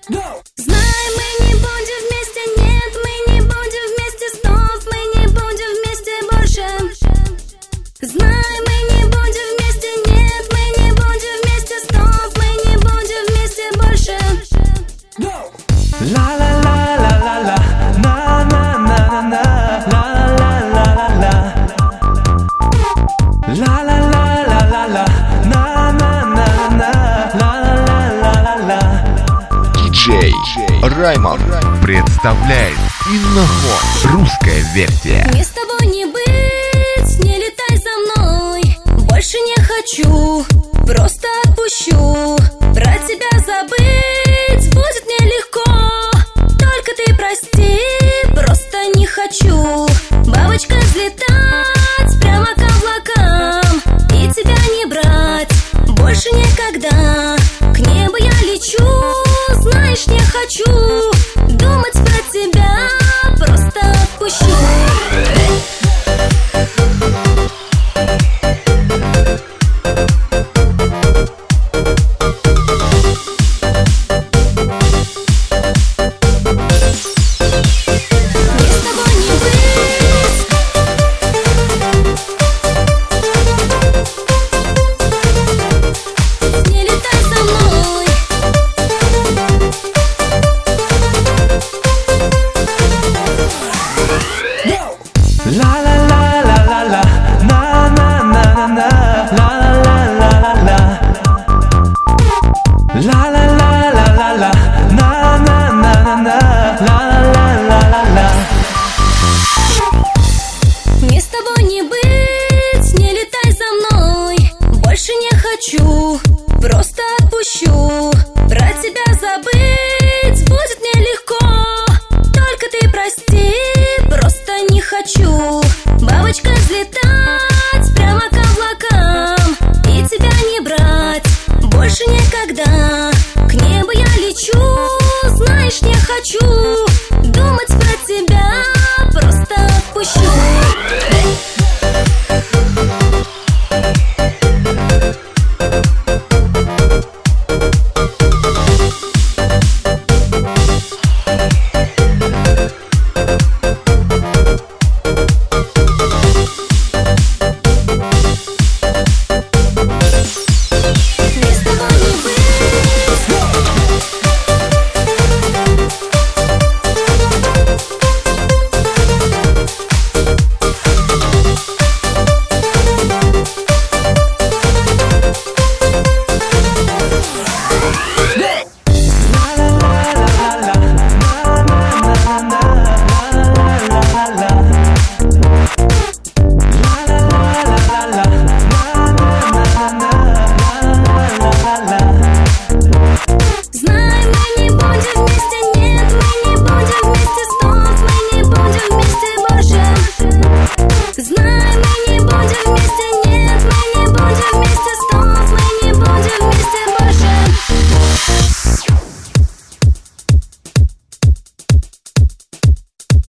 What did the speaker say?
Знай, мы не будем вместе, нет, мы не будем вместе снов, мы не будем вместе больше. Знай, мы не будем вместе, нет, мы не будем вместе снов, мы не будем вместе больше. Ла-ла-ла-ла-ла-ла, на-на-на-на-на, ла-ла-ла-ла-ла-ла, ла-ла-ла-ла-ла-ла, на-на-на-на-на, ла-ла-ла-ла-ла-ла. Диджей Раймон представляет Инноход. Русская версия. Мне с тобой не быть, не летай за мной. Больше не хочу, просто отпущу. Про тебя забыть будет нелегко. Только ты прости, просто не хочу. Бабочка взлетать прямо к облакам и тебя не брать больше никогда. К небу я лечу, знаешь, не хочу думать